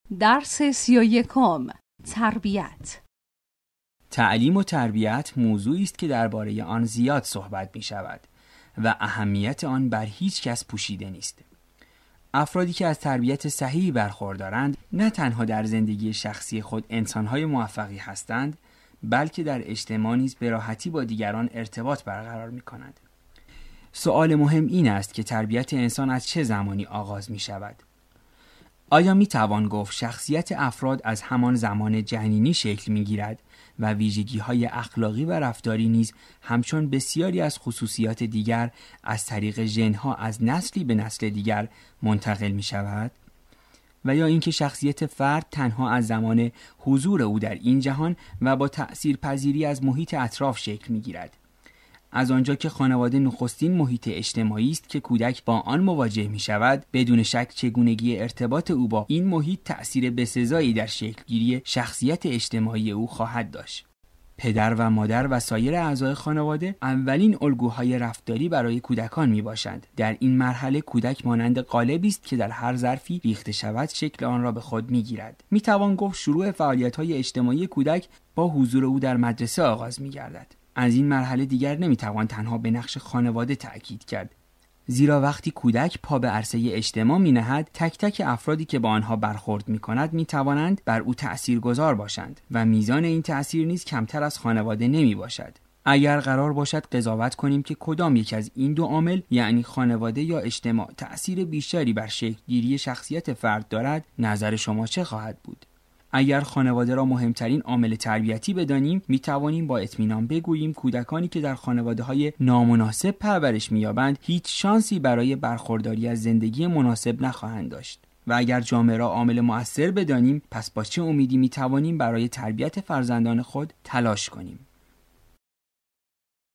درس 31. تربیت. تعلیم و تربیت موضوعی است که درباره آن زیاد صحبت می شود و اهمیت آن بر هیچ کس پوشیده نیست. افرادی که از تربیت صحیحی برخوردارند نه تنها در زندگی شخصی خود انسان‌های موفقی هستند، بلکه در اجتماع نیز به راحتی با دیگران ارتباط برقرار می‌کنند. سؤال مهم این است که تربیت انسان از چه زمانی آغاز می‌شود؟ آیا می‌توان گفت شخصیت افراد از همان زمان جنینی شکل می‌گیرد و ویژگی‌های اخلاقی و رفتاری نیز همچون بسیاری از خصوصیات دیگر از طریق ژن‌ها از نسلی به نسل دیگر منتقل می‌شود؟ و یا اینکه شخصیت فرد تنها از زمان حضور او در این جهان و با تأثیرپذیری از محیط اطراف شکل می‌گیرد؟ از آنجا که خانواده نخستین محیط اجتماعی است که کودک با آن مواجه می‌شود، بدون شک چگونگی ارتباط او با این محیط تأثیر بسزایی در شکلگیری شخصیت اجتماعی او خواهد داشت. پدر و مادر و سایر اعضای خانواده اولین الگوهای رفتاری برای کودکان میباشند. در این مرحله کودک مانند قالبی است که در هر ظرفی ریخته شود شکل آن را به خود میگیرد. میتوان گفت شروع فعالیت‌های اجتماعی کودک با حضور او در مدرسه آغاز میگردد. از این مرحله دیگر نمیتوان تنها به نقش خانواده تأکید کرد، زیرا وقتی کودک پا به عرصه اجتماع می‌نهد، تک تک افرادی که با آنها برخورد می‌کند می‌توانند بر او تأثیرگذار باشند و میزان این تأثیر نیز کمتر از خانواده نمی‌باشد. اگر قرار باشد قضاوت کنیم که کدام یک از این دو عامل، یعنی خانواده یا اجتماع، تأثیر بیشتری بر شکل‌گیری شخصیت فرد دارد، نظر شما چه خواهد بود؟ اگر خانواده را مهمترین عامل تربیتی بدانیم، می توانیم با اطمینان بگوییم کودکانی که در خانواده‌های نامناسب پرورش می‌یابند هیچ شانسی برای برخورداری از زندگی مناسب نخواهند داشت. و اگر جامعه را عامل مؤثر بدانیم، پس با چه امیدی می توانیم برای تربیت فرزندان خود تلاش کنیم؟